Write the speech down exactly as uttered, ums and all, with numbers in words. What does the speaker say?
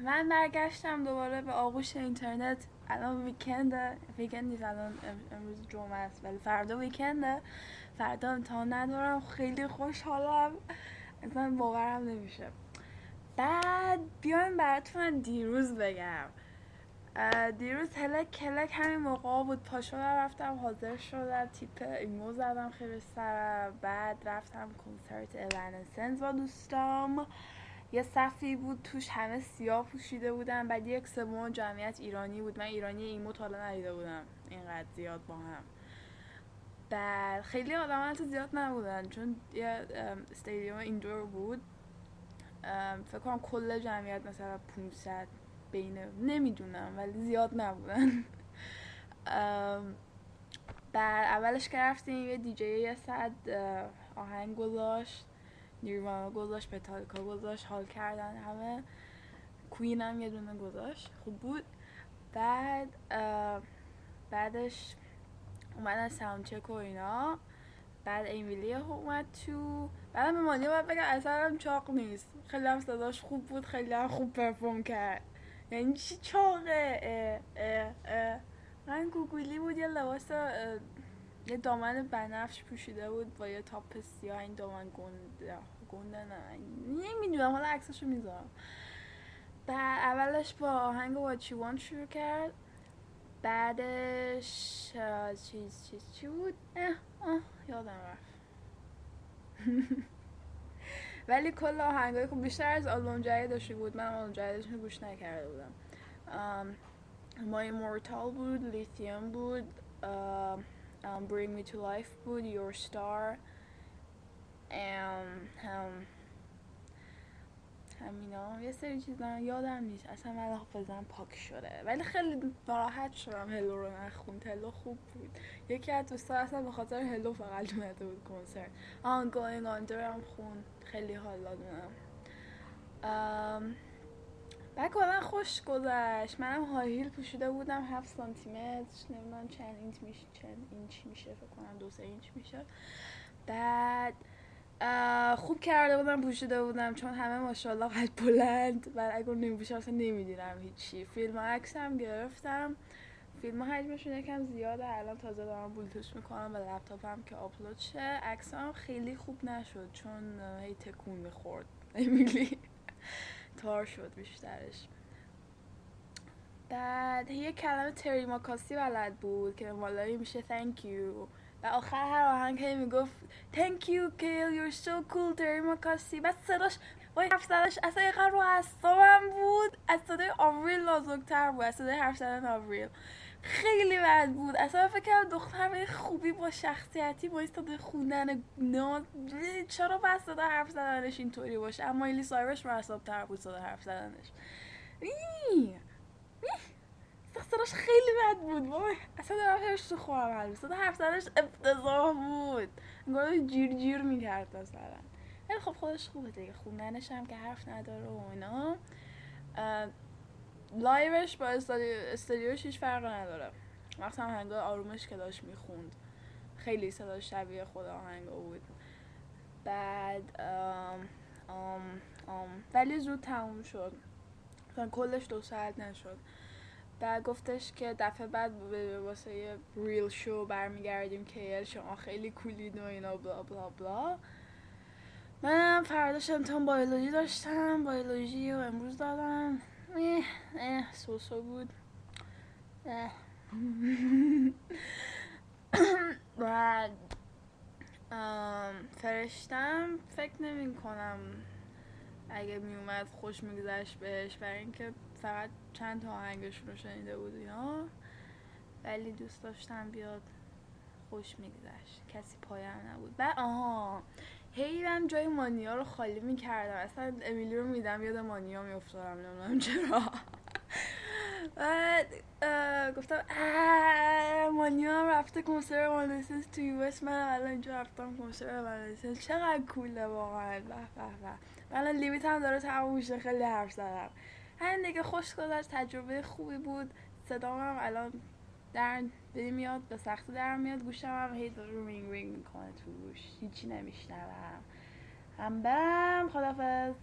من برگشتم دوباره به آغوش اینترنت. الان ویکنده، ویکند نیست، الان امروز جمعه است ولی فردا ویکنده، فردا امتحان ندارم. خیلی خوشحالم، اصلا باورم نمیشه. بعد بیایم براتون دیروز بگم. دیروز هلک کلک همین موقع بود، پا شدم رفتم حاضر شدم، تیپ ایمو زدم خیلی سرم. بعد رفتم کنسرت اولنسنس با دوستام. یه صفی بود توش همه سیاه پوشیده بودن، بعد یک سوم جمعیت ایرانی بود. من ایرانی ایمو تا حالا ندیده بودم اینقدر زیاد با هم. بعد خیلی آدم تو زیاد نبودن چون یه استادیوم ایندور بود. فکر کنم کل جمعیت مثلا پانصد بین، نمیدونم ولی زیاد نبودن. بعد اولش که رفتیم یه دیجی یه ساعت آهنگ گذاشت، نیروانا گذاشت، متالیکا گذاشت، حال کردن همه. کوین هم یه دونه گذاشت، خوب بود. بعد بعدش اومدن ساوند چک و اینا. بعد ایمیلی اومد تو. بعدم به مانیا باید بگم اصلا هم چاق نیست، خیلی هم صداش خوب بود، خیلی هم خوب پرفورم کرد. یعنی چی چاقه؟ اه اه اه. من گوگولی بود، یه لباس یه دامن بنفش پوشیده بود با یه تاپ سیاه. این دامن گنده گنده نه نمیدونم، حالا عکسشو میذارم. بعد اولش با آهنگ What You Want شروع کرد. بعدش چیز چیز چی بود؟ اه آه یادم رفت. ولی کل آهنگای خوب، بیشتر از آلبوم جدیدش بود. من آلبوم جدیدش رو گوش نکرده بودم. My Immortal بود، لیتیوم بود، um, Bring Me To Life بود، Your Star، um, هم همینا یه سری چیزا یادم نیست اصلا، من حافظم پاک شده. ولی خیلی ناراحت شدم هلو رو نخوند. هلو خوب بود. یکی از دوستا اصلا به خاطر هلو فقط اومده بود کنسرت. آن Going Under هم خوند، خیلی حال دادم. بعد کلا خوش گذشت. منم های هیل پوشیده بودم، هفت سانتی متر، نمیدونم چند اینچ میشه، چند اینچ میشه، فکر کنم دو سه اینچ میشه. بعد خوب کرده بودم پوشیده بودم چون همه ماشاءالله قد بلند. بعد اگر نمیپوشم اصلا نمیدیدم هیچی. فیلم و عکس هم گرفتم. فیلم ها حجمشون یکم زیاده، الان تازه دارم بولتوش میکنم به لپتاپم که آپلود شه. عکس هم خیلی خوب نشد چون هی تکون میخورد امیلی تار شد بیشترش. بعد یه کلمه تریماکاسی بلد بود که والایی میشه thank you. و آخر هر آهنگ هی میگفت thank you Kale you're so cool تریماکاسی. بعد صداش وای حرف زدنش اصلا یه قدر رو اعصابم بود، از صدای آوریل نازک‌تر بود، از صدای حرف زدن آوریل. خیلی بد بود. اصلا فکر کنم دختر خوبی با شخصیتی با صدای خوندن ناز، چرا بس صدای حرف زدنش اینطوری باشه؟ اما ایلی سایرس رو اعصاب‌تر بود صدای حرف زدنش. صداش خیلی بد بود وای، اصلا دارم هرش تو خورم حل. صدا حرف زدنش افتضاح بود، انگار جیر جیر میکرد مثلا. ولی خب خودش خوبه دیگه، خوندنش هم که حرف نداره و اینا. لایوش با استادیوش هیچ فرق نداره. وقتی هم آهنگای آرومش که داشت میخوند خیلی صداش شبیه خود آهنگا بود. بعد آم آم آم ولی زود تموم شد، کلش دو ساعت نشد. بعد گفتش که دفعه بعد واسه یه ریل شو برمیگردیم که شما خیلی کولید و اینا بلا بلا بلا. من فرداش امتحان بیولوژی داشتم، بیولوژی رو امروز دادم. اه اه سوسو بود. اه بعد فرشتم فکر نمی کنم اگه می اومد خوش میگذشت بهش، برای اینکه فقط چند تا آهنگش رو شنیده بود اینا، ولی دوست داشتم بیاد، خوش میگذشت، کسی پایم نبود. بعد آها هی من جای مانیا رو خالی میکردم، اصلا امیلی رو میدم یاد مانیا میافتادم، نمیدونم چرا. بعد گفتم مانیا هم رفته کنسرت اولنسنس تو یو اس، من الان اینجا رفتم کنسرت اولنسنس، چقدر کوله واقعا. به به به الان لیمیت هم داره تموم میشه، خیلی حرف زدم. همین دیگه، خوش گذشت، تجربه خوبی بود. صدام هم الان در بدی میاد، به سختی در میاد، گوشم هم هی داره رینگ رینگ میکنه تو گوش، هیچی نمیشنوم. هم برم، خدافظ.